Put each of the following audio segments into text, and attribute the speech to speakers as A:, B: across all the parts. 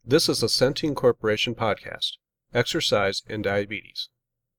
A: This is a Centene Corporation podcast, Exercise and Diabetes.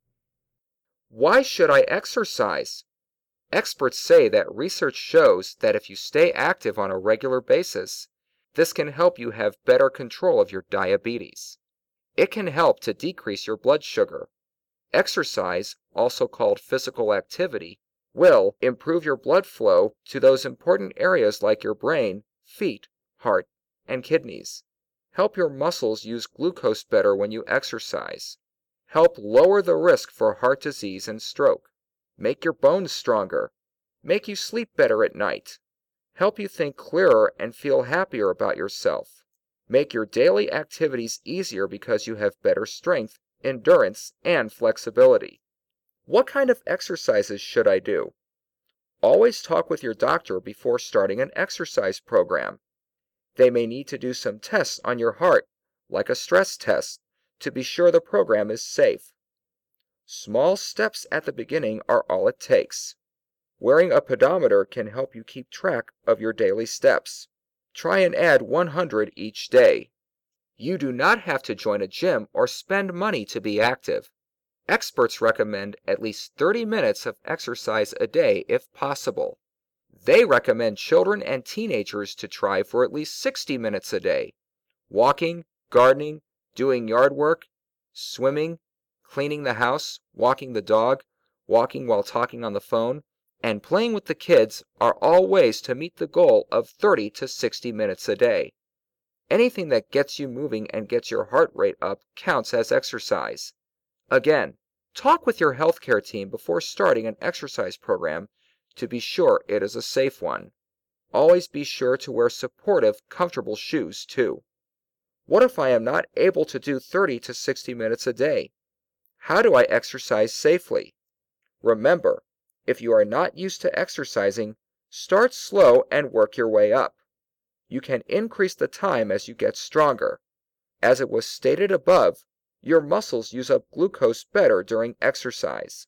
B: Why should I exercise? Experts say that research shows that if you stay active on a regular basis, this can help you have better control of your diabetes. It can help to decrease your blood sugar. Exercise, also called physical activity, will improve your blood flow to those important areas like your brain, feet, heart, and kidneys. Help your muscles use glucose better when you exercise. Help lower the risk for heart disease and stroke. Make your bones stronger. Make you sleep better at night. Help you think clearer and feel happier about yourself. Make your daily activities easier because you have better strength, endurance, and flexibility. What kind of exercises should I do? Always talk with your doctor before starting an exercise program. They may need to do some tests on your heart, like a stress test, to be sure the program is safe. Small steps at the beginning are all it takes. Wearing a pedometer can help you keep track of your daily steps. Try and add 100 each day. You do not have to join a gym or spend money to be active. Experts recommend at least 30 minutes of exercise a day if possible. They recommend children and teenagers to try for at least 60 minutes a day. Walking, gardening, doing yard work, swimming, cleaning the house, walking the dog, walking while talking on the phone, and playing with the kids are all ways to meet the goal of 30 to 60 minutes a day. Anything that gets you moving and gets your heart rate up counts as exercise. Again, talk with your healthcare team before starting an exercise program to be sure it is a safe one. Always be sure to wear supportive, comfortable shoes too. What if I am not able to do 30 to 60 minutes a day? How do I exercise safely? Remember, if you are not used to exercising, start slow and work your way up. You can increase the time as you get stronger. As it was stated above, your muscles use up glucose better during exercise.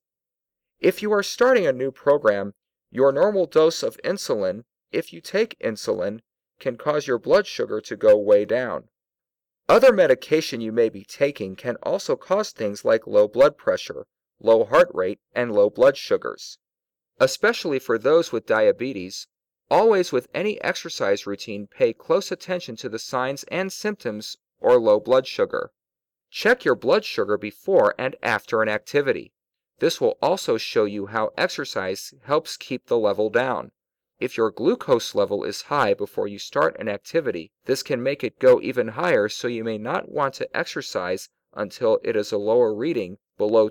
B: If you are starting a new program, your normal dose of insulin, if you take insulin, can cause your blood sugar to go way down. Other medication you may be taking can also cause things like low blood pressure, low heart rate, and low blood sugars. Especially for those with diabetes, always with any exercise routine pay close attention to the signs and symptoms or low blood sugar. Check your blood sugar before and after an activity. This will also show you how exercise helps keep the level down. If your glucose level is high before you start an activity, this can make it go even higher, so you may not want to exercise until it is a lower reading, below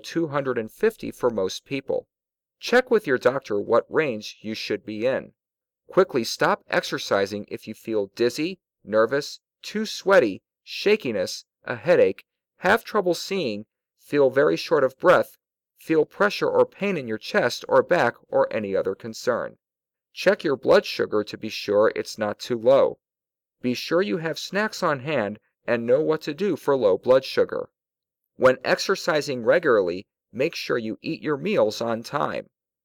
B: 250 for most people. Check with your doctor what range you should be in. Quickly stop exercising if you feel dizzy, nervous, too sweaty, shakiness, a headache, have trouble seeing, feel very short of breath, feel pressure or pain in your chest or back, or any other concern. Check your blood sugar to be sure it's not too low. Be sure you have snacks on hand and know what to do for low blood sugar. When exercising regularly, make sure you eat your meals on time.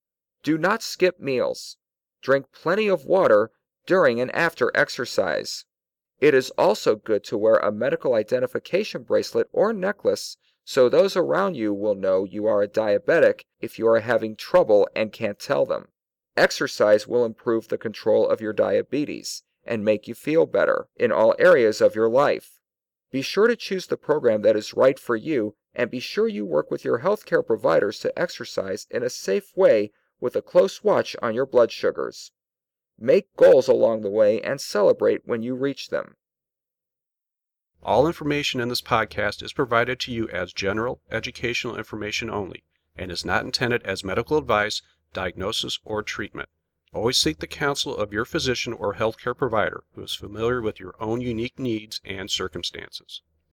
B: Do not skip meals. Drink plenty of water during and after exercise. It is also good to wear a medical identification bracelet or necklace so those around you will know you are a diabetic if you are having trouble and can't tell them. Exercise will improve the control of your diabetes and make you feel better in all areas of your life. Be sure to choose the program that is right for you, and be sure you work with your healthcare providers to exercise in a safe way with a close watch on your blood sugars. Make goals along the way and celebrate when you reach them.
A: All information in this podcast is provided to you as general educational information only and is not intended as medical advice, diagnosis, or treatment. Always seek the counsel of your physician or healthcare provider who is familiar with your own unique needs and circumstances.